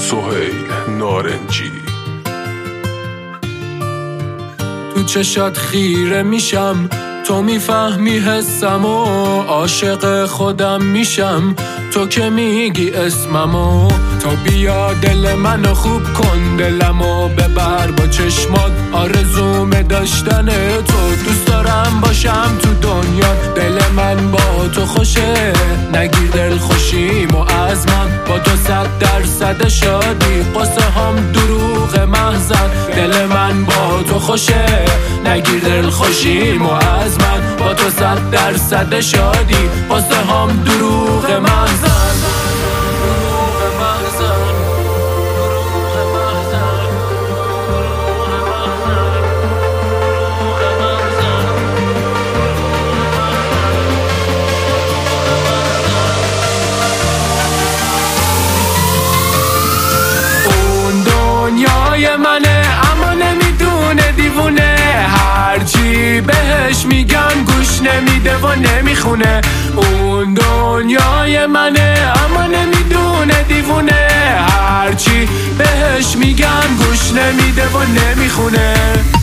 سهیل نارنجی. تو چشات خیره میشم، تو میفهمی حسم و عاشق خودم میشم، تو که میگی اسممو. تو بیا دل منو خوب کن، دلمو ببر با چشمات، آرزوم داشتن تو. دوست دارم باشم تو دنیا، دل من با تو خوشه، نگیر دل خوشیم و از من با تو 100% شادی. قصه هم دروغ محضن، دل من با تو خوشه، نگیر دل خوشیم و از من با تو 100% شادی. قصه هم دروغ محضن. منه اما نمیدونه دیوونه، هرچی بهش میگم گوش نمیده و نمیخونه. اون دنیای منه اما نمیدونه دیوونه، هرچی بهش میگم گوش نمیده و نمیخونه.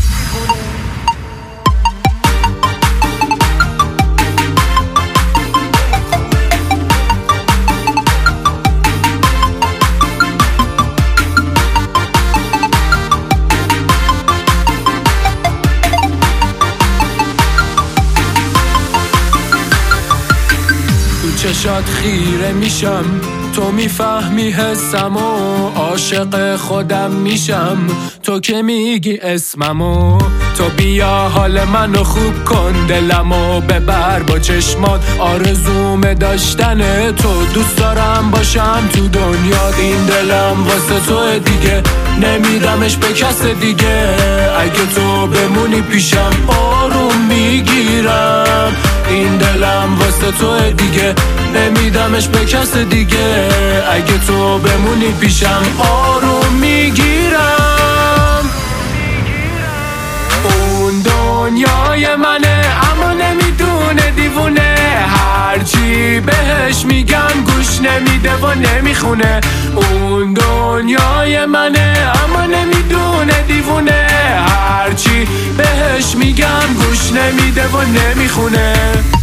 چشات خیره میشم، تو میفهمی حسم و عاشق خودم میشم، تو که میگی اسممو. تو بیا حال منو خوب کن، دلمو ببر با چشمات، آرزوم داشتن تو. دوست دارم باشم تو دنیا، این دلم واسه تو دیگه، نمیدمش به کس دیگه. اگه تو بمونی پیشم آروم میگیرم، این دلم واسه تو دیگه، نمیدمش به کس دیگه. اگه تو بمونی پیشم آروم میگیرم. اون دنیای منه اما نمیدونه دیوونه، هرچی بهش میگم گوش نمیده و نمیخونه. اون دنیای منه اما نمیدونه دیوونه، هرچی بهش میگم گوش نمیده و نمیخونه.